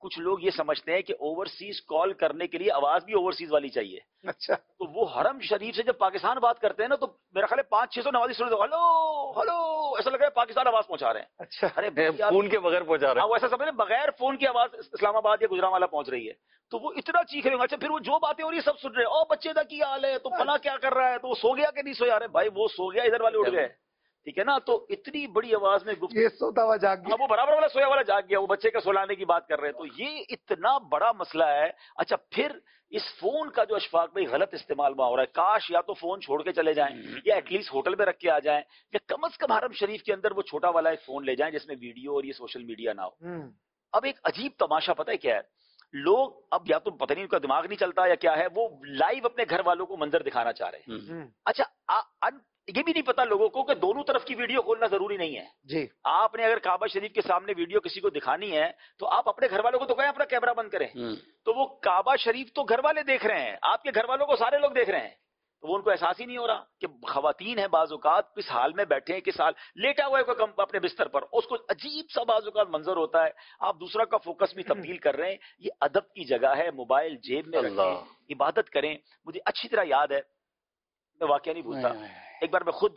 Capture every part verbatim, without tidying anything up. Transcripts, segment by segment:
کچھ لوگ یہ سمجھتے ہیں کہ اوورسیز کال کرنے کے لیے آواز بھی اوورسیز والی چاہیے. اچھا. تو وہ حرم شریف سے جب پاکستان بات کرتے ہیں نا تو میرا خیال ہے پانچ چھ سو نوازی سنو ہلو ہلو ایسا لگ رہا ہے پاکستان آواز پہنچا رہے ہیں. اچھا. ارے فون کے بغیر پہنچا رہے ہیں. وہ ایسا سمجھ بغیر فون کی آواز اسلام آباد یا گجرانوالہ پہنچ رہی ہے. تو وہ اتنا چیخ رہے ہوں. اچھا پھر وہ جو باتیں ہو رہی ہے سب سن رہے ہیں. او بچے دا کی حال ہے, تو فلاں کیا کر رہا ہے, تو وہ سو گیا کہ نہیں سویا. رہے بھائی وہ سو گیا, ادھر والے اٹھ گئے. ٹھیک ہے نا. تو اتنی بڑی آواز میں یہ سوتا ہوا جاگ گیا, وہ برابر والا سویا والا جاگ گیا, وہ بچے کا سلانے کی بات کر رہے ہیں. تو یہ اتنا بڑا مسئلہ ہے. اچھا پھر اس فون کا جو اشفاق بھائی غلط استعمال میں ہو رہا ہے, کاش یا تو فون چھوڑ کے چلے جائیں یا ایٹ لیسٹ ہوٹل میں رکھ کے آ جائیں, یا کم از کم حرم شریف کے اندر وہ چھوٹا والا ایک فون لے جائیں جس میں ویڈیو اور یہ سوشل میڈیا نہ ہو. اب ایک عجیب تماشا پتہ ہے کیا ہے, لوگ اب یا تو پتہ نہیں ان کا دماغ نہیں چلتا یا کیا ہے, وہ لائیو اپنے گھر والوں کو منظر دکھانا چاہ رہے ہیں. اچھا یہ بھی نہیں پتا لوگوں کو کہ دونوں طرف کی ویڈیو کھولنا ضروری نہیں ہے. جی آپ نے اگر کعبہ شریف کے سامنے ویڈیو کسی کو دکھانی ہے تو آپ اپنے گھر والوں کو تو کہیں اپنا کیمرہ بند کریں. تو وہ کعبہ شریف تو گھر والے دیکھ رہے ہیں, آپ کے گھر والوں کو سارے لوگ دیکھ رہے ہیں. تو وہ ان کو احساس ہی نہیں ہو رہا کہ خواتین ہیں بعض اوقات کس حال میں بیٹھے ہیں, کس حال لیٹا ہوا ہے کوئی اپنے بستر پر, اس کو عجیب سا بعض اوقات منظر ہوتا ہے. آپ دوسرا کا فوکس بھی تبدیل کر رہے ہیں. یہ ادب کی جگہ ہے, موبائل جیب میں رکھیں, عبادت کریں. مجھے اچھی طرح یاد ہے, میں واقعہ نہیں بھولتا, ایک بار میں خود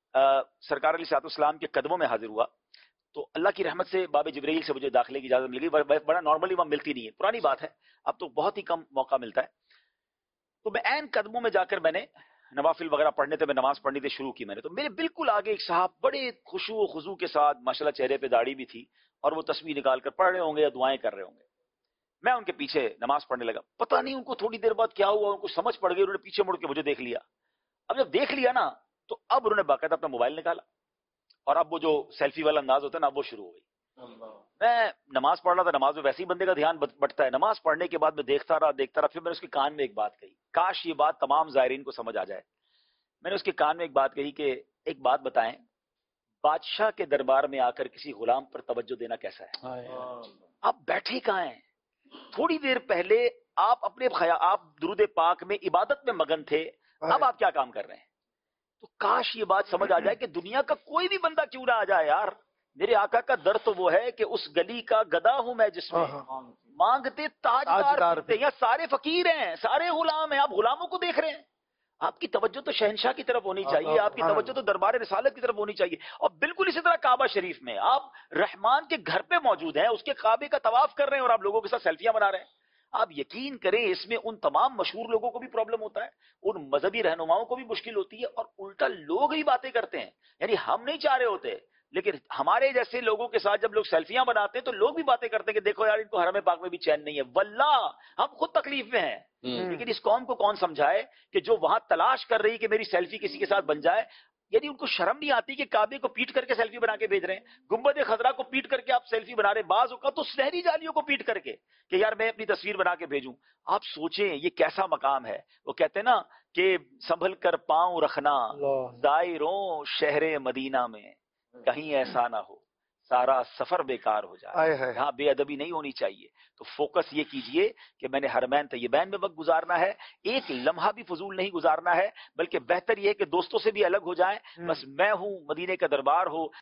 سرکار علیہ الصلوۃ والسلام کے قدموں میں حاضر ہوا. تو اللہ کی رحمت سے باب جبرائیل سے مجھے داخلے کی اجازت مل گئی. بڑا نارملی وہاں ملتی نہیں ہے, پرانی بات ہے, اب تو بہت ہی کم موقع ملتا ہے. تو میں عین قدموں میں جا کر میں نے نوافل وغیرہ پڑھنے تھے, میں نماز پڑھنی تھی شروع کی میں نے. تو میرے بالکل آگے ایک صاحب بڑے خشوع و خضوع کے ساتھ, ماشاءاللہ چہرے پہ داڑھی بھی تھی, اور وہ تسبیح نکال کر پڑھ رہے ہوں گے یا دعائیں کر رہے ہوں گے. میں ان کے پیچھے نماز پڑھنے لگا. پتہ نہیں ان کو تھوڑی دیر بعد کیا ہوا, ان کو سمجھ پڑ گئی, انہوں نے پیچھے مڑ کے مجھے دیکھ لیا. اب جب دیکھ لیا نا تو اب انہوں نے باقاعدہ اپنا موبائل نکالا, اور اب وہ جو سیلفی والا انداز ہوتا ہے نا, اب وہ شروع ہو گئی. میں نماز پڑھ رہا تھا, نماز میں ویسے ہی بندے کا دھیان بٹتا ہے. نماز پڑھنے کے بعد میں دیکھتا رہا دیکھتا رہا پھر میں نے اس کے کان میں ایک بات کہی, کاش یہ بات تمام زائرین کو سمجھ آ جائے. میں نے اس کے کان میں ایک بات کہی کہ ایک بات بتائیں, بادشاہ کے دربار میں آ کر کسی غلام پر توجہ دینا کیسا ہے؟ آپ بیٹھے کہاں ہیں؟ تھوڑی دیر پہلے آپ اپنے خیا آپ درود پاک میں عبادت میں مگن تھے, اب آپ کیا کام کر رہے ہیں؟ تو کاش یہ بات سمجھ آ جائے کہ دنیا کا کوئی بھی بندہ کیوں نہ آ جائے یار, میرے آقا کا در تو وہ ہے کہ اس گلی کا گدا ہوں میں جس میں مانگتے تاجدار پھرتے, یا سارے فقیر ہیں, سارے غلام ہیں, آپ غلاموں کو دیکھ رہے ہیں. آپ کی توجہ تو شہنشاہ کی طرف ہونی چاہیے, آپ کی توجہ تو دربار رسالت کی طرف ہونی چاہیے. اور بالکل اسی طرح کعبہ شریف میں آپ رحمان کے گھر پہ موجود ہیں, اس کے کعبے کا طواف کر رہے ہیں, اور آپ لوگوں کے ساتھ سیلفیاں بنا رہے ہیں. آپ یقین کریں اس میں ان تمام مشہور لوگوں کو بھی پرابلم ہوتا ہے, ان مذہبی رہنماؤں کو بھی مشکل ہوتی ہے, اور الٹا لوگ ہی باتیں کرتے ہیں. یعنی ہم نہیں چاہ رہے ہوتے, لیکن ہمارے جیسے لوگوں کے ساتھ جب لوگ سیلفیاں بناتے ہیں تو لوگ بھی باتیں کرتے ہیں کہ دیکھو یار ان کو حرم پاک میں بھی چین نہیں ہے. واللہ ہم خود تکلیف میں ہیں, لیکن اس قوم کو کون سمجھائے کہ جو وہاں تلاش کر رہی کہ میری سیلفی کسی کے ساتھ بن جائے, یعنی ان کو شرم نہیں آتی کہ کعبے کو پیٹ کر کے سیلفی بنا کے بھیج رہے ہیں, گنبد خضرا کو پیٹ کر کے آپ سیلفی بنا رہے ہیں, بعض اوقات تو سنہری جالیوں کو پیٹ کر کے کہ یار میں اپنی تصویر بنا کے بھیجوں. آپ سوچیں یہ کیسا مقام ہے. وہ کہتے ہیں نا کہ سنبھل کر پاؤں رکھنا زائروں شہر مدینہ میں, کہیں ایسا نہ ہو سارا سفر بیکار ہو جائے. یہاں بے ادبی نہیں ہونی چاہیے. تو فوکس یہ کیجئے کہ میں نے حرمین طیبین میں وقت گزارنا ہے, ایک لمحہ بھی فضول نہیں گزارنا ہے, بلکہ بہتر یہ ہے کہ دوستوں سے بھی الگ ہو جائیں, بس میں ہوں, مدینے کا دربار ہو,